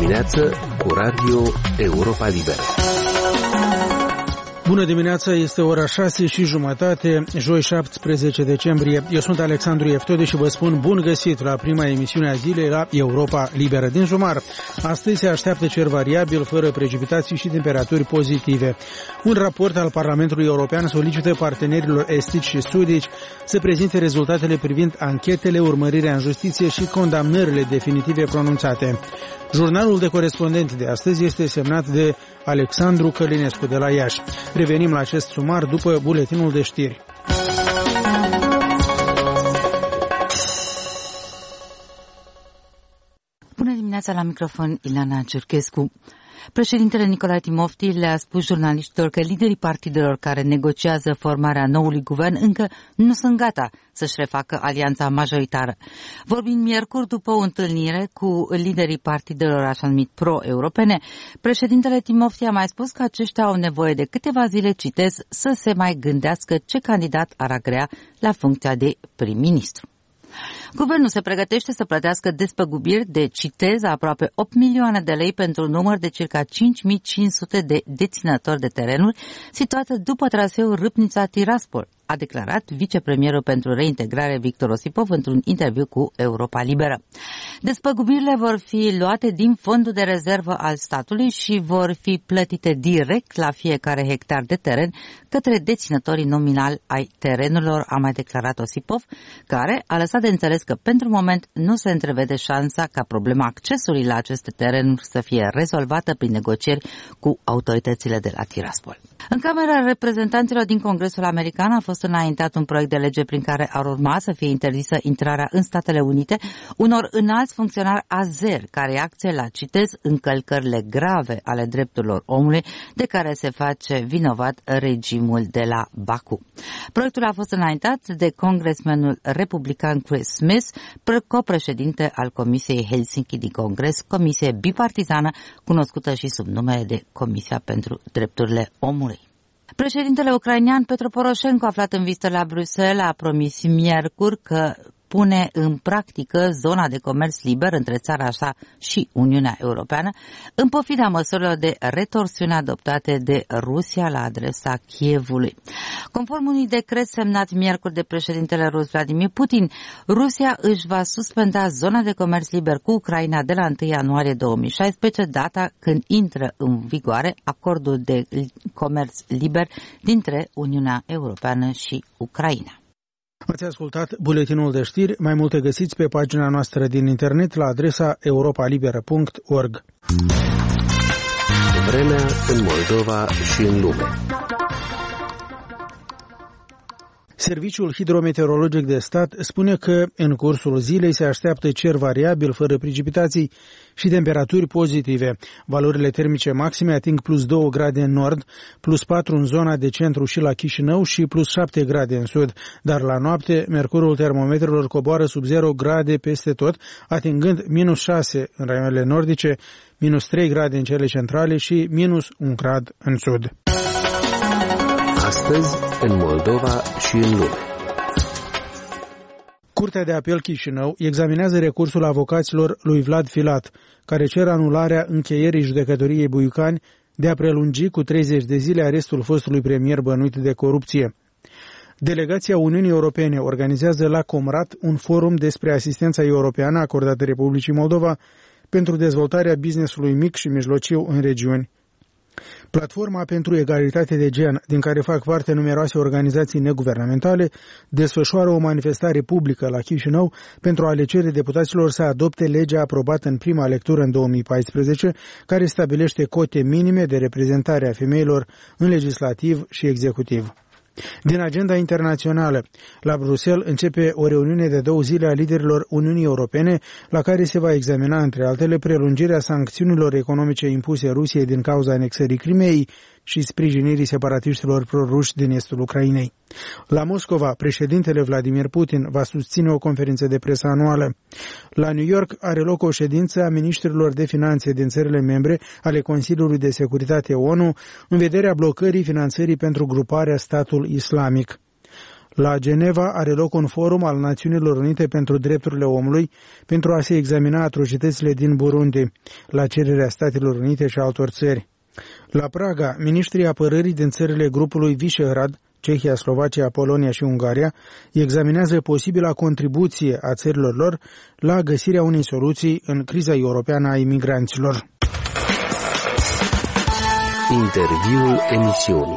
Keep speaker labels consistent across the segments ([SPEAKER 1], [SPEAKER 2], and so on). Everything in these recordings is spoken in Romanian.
[SPEAKER 1] dimineață cu Radio Europa Liberă.
[SPEAKER 2] Bună dimineața, este ora 6:30, joi 17 decembrie. Eu sunt Alexandru Eftode și vă spun bun găsit la prima emisiune a zilei la Europa Liberă. Din Jumar, astăzi se așteaptă cer variabil, fără precipitații și temperaturi pozitive. Un raport al Parlamentului European solicită partenerilor estici și sudici să prezinte rezultatele privind anchetele, urmărirea în justiție și condamnările definitive pronunțate. Jurnalul de corespondent de astăzi este semnat de Alexandru Călinescu de la Iași. Revenim la acest sumar după buletinul de știri.
[SPEAKER 3] Bună dimineața, la microfon Ilana Ciurchescu. Președintele Nicolae Timofti le-a spus jurnaliștilor că liderii partidelor care negociază formarea noului guvern încă nu sunt gata să-și refacă alianța majoritară. Vorbind miercuri după o întâlnire cu liderii partidelor așa numit pro-europene, președintele Timofti a mai spus că aceștia au nevoie de câteva zile, citez, să se mai gândească ce candidat ar agrea la funcția de prim-ministru. Guvernul se pregătește să plătească despăgubiri de, citez, aproape 8 milioane de lei pentru un număr de circa 5500 de deținători de terenuri situate după traseul Râpnița-Tiraspol, a declarat vicepremierul pentru reintegrare Victor Osipov într-un interviu cu Europa Liberă. Despăgubirile vor fi luate din fondul de rezervă al statului și vor fi plătite direct la fiecare hectar de teren către deținătorii nominali ai terenurilor, a mai declarat Osipov, care a lăsat de înțeles că pentru moment nu se întrevede șansa ca problema accesului la aceste terenuri să fie rezolvată prin negocieri cu autoritățile de la Tiraspol. În Camera Reprezentanților din Congresul American a fost înaintat un proiect de lege prin care ar urma să fie interzisă intrarea în Statele Unite unor înalți funcționari azeri care reacție la, citez, încălcările grave ale drepturilor omului de care se face vinovat regimul de la Baku. Proiectul a fost înaintat de congresmenul republican Chris Smith, copreședinte al Comisiei Helsinki din Congres, comisie bipartizană cunoscută și sub numele de Comisia pentru Drepturile Omului. Președintele ucrainean Petro Poroșenko, aflat în vizită la Bruxelles, a promis miercuri că pune în practică zona de comerț liber între țara sa și Uniunea Europeană, în pofida măsurilor de retorsiune adoptate de Rusia la adresa Kievului. Conform unui decret semnat miercuri de președintele rus Vladimir Putin, Rusia își va suspenda zona de comerț liber cu Ucraina de la 1 ianuarie 2016, data când intră în vigoare acordul de comerț liber dintre Uniunea Europeană și Ucraina.
[SPEAKER 2] Ați ascultat buletinul de știri, mai multe găsiți pe pagina noastră din internet la adresa europalibera.org.
[SPEAKER 1] Vremea în Moldova și în lume.
[SPEAKER 2] Serviciul Hidrometeorologic de Stat spune că în cursul zilei se așteaptă cer variabil, fără precipitații și temperaturi pozitive. Valorile termice maxime ating plus 2 grade în nord, plus 4 în zona de centru și la Chișinău și plus 7 grade în sud. Dar la noapte, mercurul termometrelor coboară sub 0 grade peste tot, atingând minus 6 în raioanele nordice, minus 3 grade în cele centrale și minus 1 grad în sud.
[SPEAKER 1] Astăzi, în Moldova și în lume.
[SPEAKER 2] Curtea de apel Chișinău examinează recursul avocaților lui Vlad Filat, care cer anularea încheierii judecătoriei Buiucani de a prelungi cu 30 de zile arestul fostului premier bănuit de corupție. Delegația Uniunii Europene organizează la Comrat un forum despre asistența europeană acordată Republicii Moldova pentru dezvoltarea business-ului mic și mijlociu în regiuni. Platforma pentru egalitate de gen, din care fac parte numeroase organizații neguvernamentale, desfășoară o manifestare publică la Chișinău pentru a le cere deputaților să adopte legea aprobată în prima lectură în 2014, care stabilește cote minime de reprezentare a femeilor în legislativ și executiv. Din agenda internațională, la Bruxelles începe o reuniune de 2 zile a liderilor Uniunii Europene, la care se va examina, între altele, prelungirea sancțiunilor economice impuse Rusiei din cauza anexării Crimeei și sprijinirii separatiștilor proruși din estul Ucrainei. La Moscova, președintele Vladimir Putin va susține o conferință de presă anuală. La New York are loc o ședință a miniștrilor de finanțe din țările membre ale Consiliului de Securitate ONU în vederea blocării finanțării pentru gruparea Statul Islamic. La Geneva are loc un forum al Națiunilor Unite pentru Drepturile Omului pentru a se examina atrocitățile din Burundi, la cererea Statelor Unite și altor țări. La Praga, miniștrii apărării din țările grupului Visegrad, Cehia, Slovacia, Polonia și Ungaria, examinează posibila contribuție a țărilor lor la găsirea unei soluții în criza europeană a imigranților.
[SPEAKER 1] Interviul emisiunii.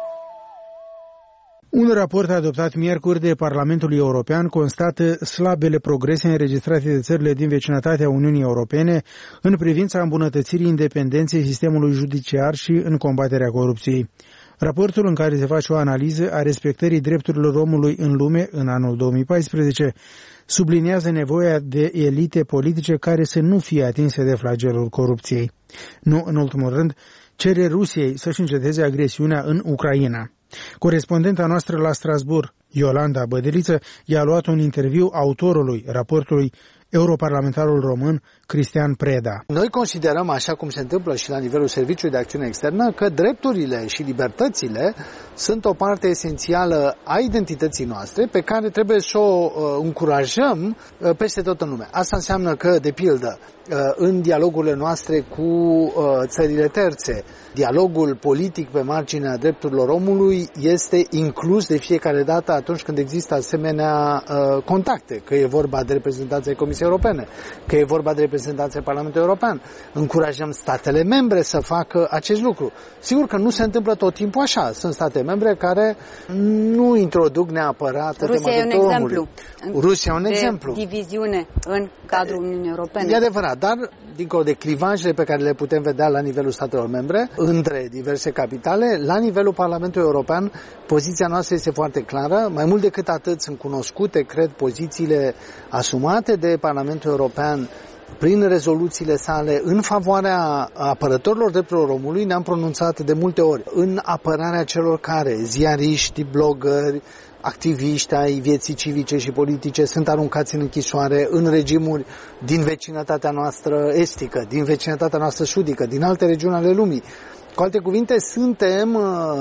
[SPEAKER 2] Un raport adoptat miercuri de Parlamentul European constată slabele progrese înregistrate de țările din vecinătatea Uniunii Europene în privința îmbunătățirii independenței sistemului judiciar și în combaterea corupției. Raportul, în care se face o analiză a respectării drepturilor omului în lume în anul 2014, subliniază nevoia de elite politice care să nu fie atinse de flagelul corupției. Nu, în ultimul rând, cere Rusiei să-și înceteze agresiunea în Ucraina. Corespondenta noastră la Strasbourg, Iolanda Bădeliță, i-a luat un interviu autorului raportului, europarlamentarul român Cristian Preda.
[SPEAKER 4] Noi considerăm, așa cum se întâmplă și la nivelul Serviciului de Acțiune Externă, că drepturile și libertățile sunt o parte esențială a identității noastre pe care trebuie să o încurajăm peste tot în lume. Asta înseamnă că, de pildă, în dialogurile noastre cu țările terțe, dialogul politic pe marginea drepturilor omului este inclus de fiecare dată atunci când există asemenea contacte, că e vorba de reprezentanții Comisiei Europene, că e vorba de reprezentanții Parlamentului European. Încurajăm statele membre să facă acest lucru. Sigur că nu se întâmplă tot timpul așa. Sunt state membre care nu introduc neapărat
[SPEAKER 5] Rusia e un exemplu.
[SPEAKER 4] Rusia e un exemplu.
[SPEAKER 5] Diviziune în cadrul Uniunii Europene.
[SPEAKER 4] E adevărat, dar dincolo de clivajele pe care le putem vedea la nivelul statelor membre, între diverse capitale, la nivelul Parlamentului European, poziția noastră este foarte clară. Mai mult decât atât, sunt cunoscute, cred, pozițiile asumate de Parlamentul European prin rezoluțiile sale în favoarea apărătorilor drepturilor omului. Ne-am pronunțat de multe ori în apărarea celor care, ziariști, blogări, activiști ai vieții civice și politice sunt aruncați în închisoare în regimuri din vecinătatea noastră estică, din vecinătatea noastră sudică, din alte regiuni ale lumii. Cu alte cuvinte, suntem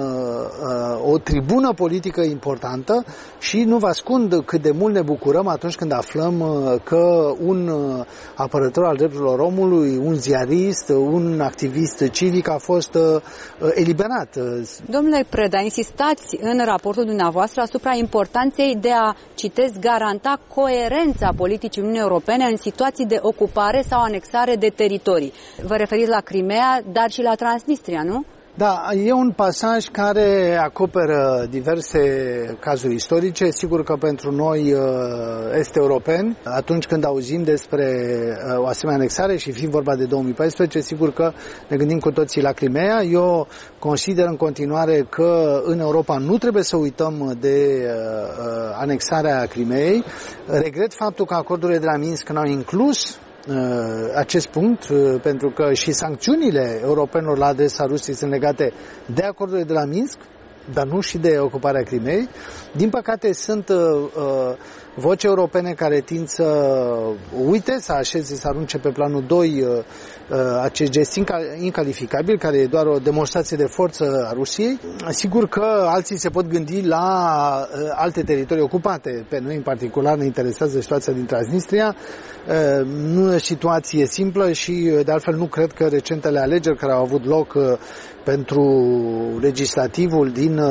[SPEAKER 4] o tribună politică importantă și nu vă ascund cât de mult ne bucurăm atunci când aflăm că un apărător al drepturilor omului, un ziarist, un activist civic a fost eliberat.
[SPEAKER 5] Domnule Preda, insistați în raportul dumneavoastră asupra importanței de a, citez, garanta coerența politicii Uniunii Europene în situații de ocupare sau anexare de teritorii. Vă referiți la Crimea, dar și la Transnistria, nu?
[SPEAKER 4] Da, e un pasaj care acoperă diverse cazuri istorice. Sigur că pentru noi est-europeni, atunci când auzim despre o asemenea anexare și fiind vorba de 2014, sigur că ne gândim cu toții la Crimea. Eu consider în continuare că în Europa nu trebuie să uităm de anexarea Crimeei. Regret faptul că acordurile de la Minsk n-au inclus acest punct, pentru că și sancțiunile europenilor la adresa Rusiei sunt legate de acordurile de la Minsk, dar nu și de ocuparea Crimeei. Din păcate sunt voci europene care tind să uite, să așeze, să arunce pe planul 2 acest gest incalificabil, care e doar o demonstrație de forță a Rusiei. Sigur că alții se pot gândi la alte teritorii ocupate. Pe noi în particular ne interesează situația din Transnistria. Nu e o situație simplă și de altfel nu cred că recentele alegeri care au avut loc pentru legislativul din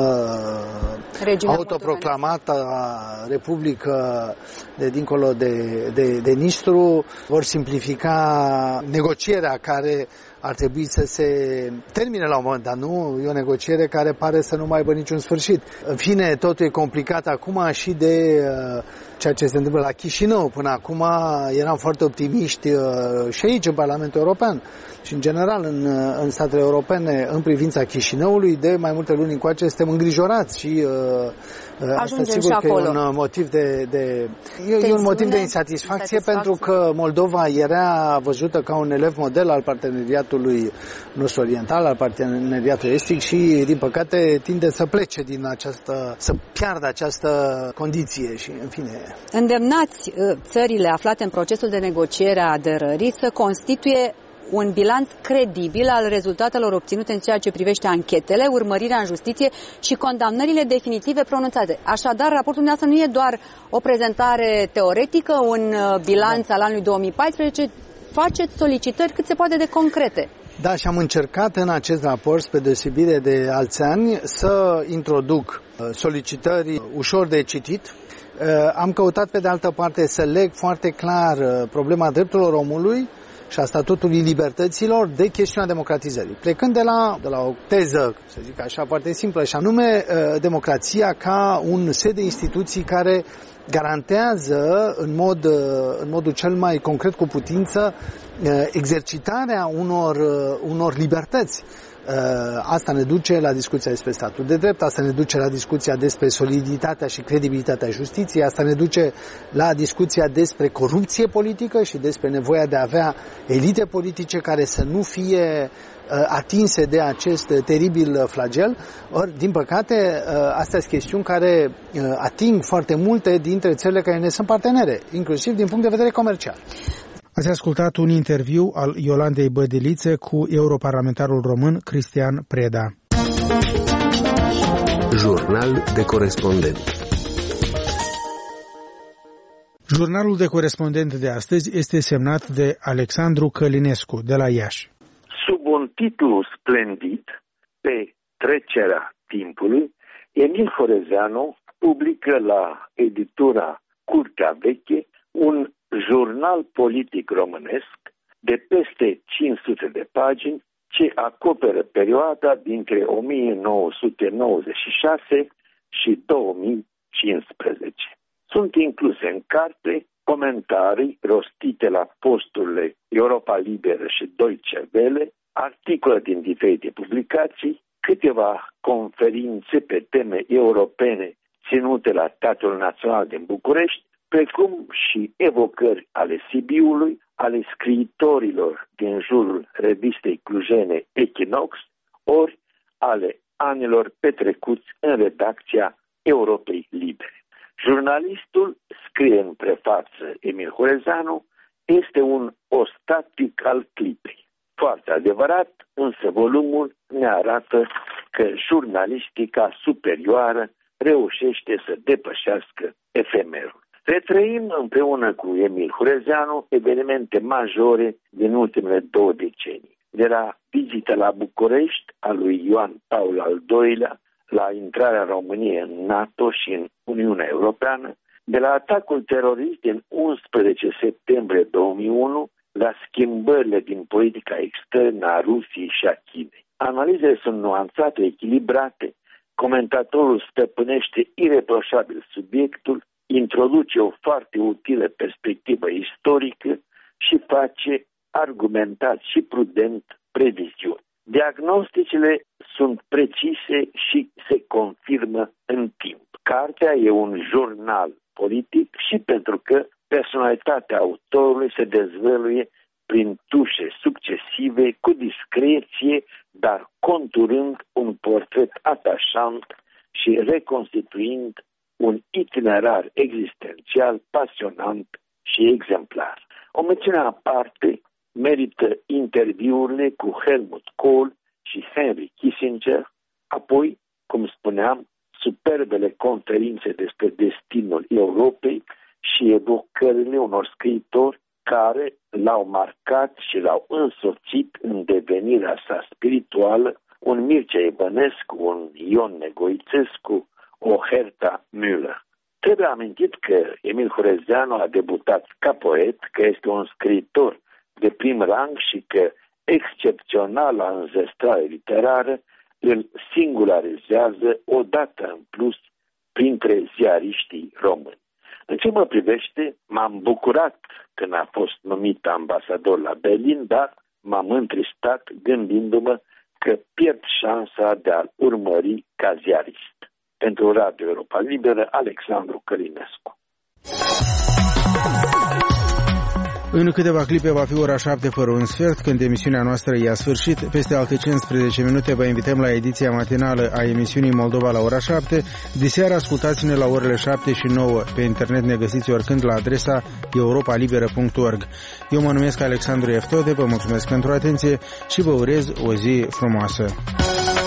[SPEAKER 4] autoproclamata Republică de dincolo de Nistru vor simplifica negocierea care ar trebui să se termine la un moment, dar nu e o negociere care pare să nu mai aibă niciun sfârșit. În fine, totul e complicat acum și de ceea ce se întâmplă la Chișinău. Până acum eram foarte optimiști și aici în Parlamentul European și în general în statele europene în privința Chișinăului. De mai multe luni încoace suntem îngrijorați și asta sigur că e un motiv de insatisfacție, pentru că Moldova era văzută ca un elev model al parteneriatului nostru oriental, al parteneriatului estic și din păcate tinde să plece din să piardă această condiție și în fine.
[SPEAKER 5] Îndemnați țările aflate în procesul de negociere a aderării să constituie un bilanț credibil al rezultatelor obținute în ceea ce privește anchetele, urmărirea în justiție și condamnările definitive pronunțate. Așadar, raportul dumneavoastră nu e doar o prezentare teoretică, un bilanț al anului 2014, faceți solicitări cât se poate de concrete.
[SPEAKER 4] Da, și am încercat în acest raport, spre deosebire de alți ani, să introduc solicitări ușor de citit. Am căutat, pe de altă parte, să leg foarte clar problema drepturilor omului și a statutului libertăților de chestiunea democratizării. Plecând de la o teză, să zic așa, foarte simplă, și anume democrația ca un set de instituții care garantează în modul cel mai concret cu putință exercitarea unor libertăți. Asta ne duce la discuția despre statul de drept, asta ne duce la discuția despre soliditatea și credibilitatea justiției, asta ne duce la discuția despre corupție politică și despre nevoia de a avea elite politice care să nu fie atinse de acest teribil flagel. Ori, din păcate, astea sunt chestiuni care ating foarte multe dintre țările care ne sunt partenere, inclusiv din punct de vedere comercial.
[SPEAKER 2] Ați ascultat un interviu al Iolandei Bădilițe cu europarlamentarul român Cristian Preda.
[SPEAKER 1] Jurnal de corespondent.
[SPEAKER 2] Jurnalul de corespondent de astăzi este semnat de Alexandru Călinescu, de la Iași.
[SPEAKER 6] Sub un titlu splendid, Pe trecerea timpului, Emil Horezeanu publică la editura Curtea Veche un jurnal politic românesc de peste 500 de pagini ce acoperă perioada dintre 1996 și 2015. Sunt incluse în carte comentarii rostite la posturile Europa Liberă și Deutsche Welle, articole din diferite publicații, câteva conferințe pe teme europene ținute la Teatrul Național din București, precum și evocări ale Sibiului, ale scriitorilor din jurul revistei clujene Echinox, ori ale anilor petrecuți în redacția Europei Libere. Jurnalistul, scrie în prefață Emil Horezeanu, este un ostatnic al clipei. Foarte adevărat, însă volumul ne arată că jurnalistica superioară reușește să depășească efemerul. Retrăim împreună cu Emil Horezeanu evenimente majore din ultimele 2 decenii. De la vizita la București a lui Ioan Paul al II-lea, la intrarea României în NATO și în Uniunea Europeană, de la atacul terorist din 11 septembrie 2001, la schimbările din politica externă a Rusiei și a Chinei. Analizele sunt nuanțate, echilibrate, comentatorul stăpânește ireproșabil subiectul, introduce o foarte utilă perspectivă istorică și face argumentat și prudent previziuni. Diagnosticele sunt precise și se confirmă în timp. Cartea e un jurnal politic și pentru că personalitatea autorului se dezvăluie prin tușe succesive, cu discreție, dar conturând un portret atașant și reconstituind un itinerar existențial pasionant și exemplar. O mențiune aparte merită interviurile cu Helmut Kohl și Henry Kissinger, apoi, cum spuneam, superbele conferințe despre destinul Europei și evocările unor scriitori care l-au marcat și l-au însoțit în devenirea sa spirituală, un Mircea Ivănescu, un Ion Negoițescu, o Herta Müller. Trebuie amintit că Emil Horezeanu a debutat ca poet, că este un scriitor de prim rang și că excepționala înzestrare literară îl singularizează odată în plus printre ziariștii români. În ce mă privește, m-am bucurat când a fost numit ambasador la Berlin, dar m-am întristat gândindu-mă că pierd șansa de a-l urmări ca ziarist. Pentru Radio Europa Liberă, Alexandru Călinescu.
[SPEAKER 2] În câteva clipe va fi ora 7 fără un sfert, când emisiunea noastră i-a sfârșit. Peste alte 15 minute vă invităm la ediția matinală a emisiunii Moldova la ora 7. Diseară ascultați-ne la orele 7 și 9. Pe internet ne găsiți oricând la adresa europalibera.org. Eu mă numesc Alexandru Eftode, vă mulțumesc pentru atenție și vă urez o zi frumoasă.